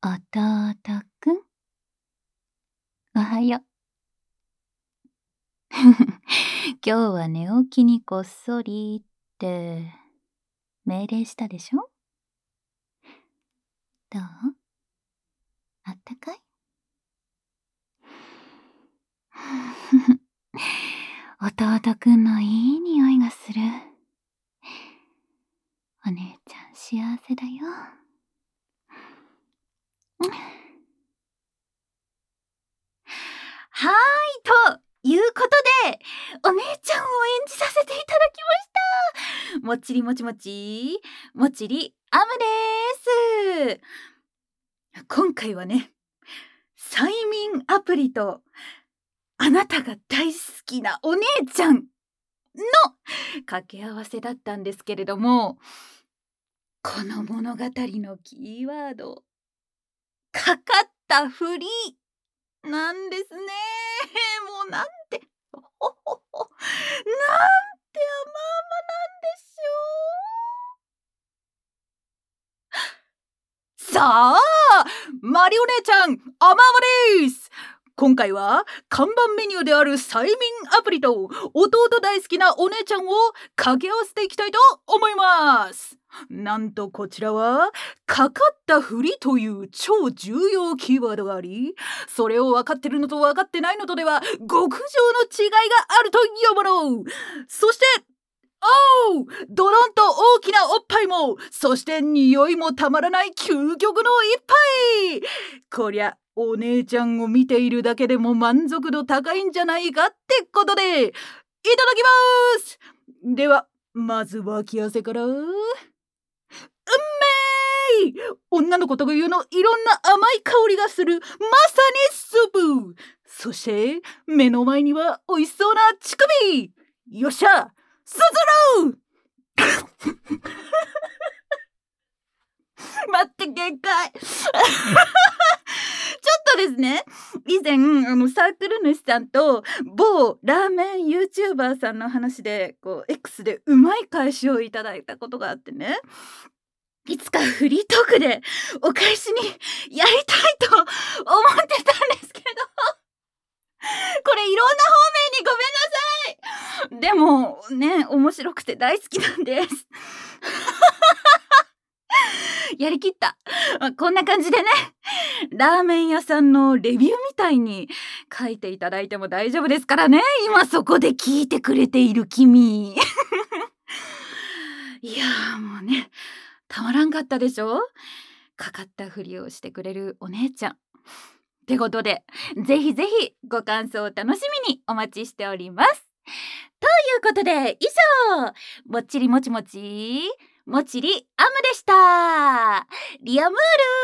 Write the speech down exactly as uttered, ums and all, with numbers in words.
弟くん、おはよう。今日は寝起きにこっそりって命令したでしょ？どう？あったかい？弟くんのいい匂いがする。お姉ちゃん幸せだよ。はーい、ということで、お姉ちゃんを演じさせていただきました。もっちりもちもち、もちりあむです。今回はね、催眠アプリとあなたが大好きなお姉ちゃんの掛け合わせだったんですけれども、この物語のキーワード、かかったふりなんですね。もうなんて、ほほほなんて甘々なんでしょう。さあ、マリオ姉ちゃん、甘々です。今回は看板メニューである催眠アプリと弟大好きなお姉ちゃんを掛け合わせていきたいと思います。なんとこちらはかかったふりという超重要キーワードがあり、それを分かってるのと分かってないのとでは極上の違いがあるというもの。そしておう、ドロンと大きなおっぱいも、そして匂いもたまらない究極の一杯。こりゃお姉ちゃんを見ているだけでも満足度高いんじゃないかってことで、いただきます。ではまず脇汗から。うんめーい。女の子特有のいろんな甘い香りがする、まさにスープ。そして目の前には美味しそうな乳首。よっしゃすずる待って限界ちょっとですね、以前あのサークル主さんと某ラーメン YouTuber さんの話でこう X でうまい返しをいただいたことがあってね、いつかフリートークでお返しにやりたいと思ってたんですけどこれいろんな方面にごめんなさい。でもね、面白くて大好きなんですやりきった。こんな感じでね、ラーメン屋さんのレビューみたいに書いていただいても大丈夫ですからね。今そこで聞いてくれている君いやーもうね、たまらんかったでしょ。かかったふりをしてくれるお姉ちゃんってことで、ぜひぜひご感想を楽しみにお待ちしております。ということで以上、もっちりもちもちもちりあむでした。リアムール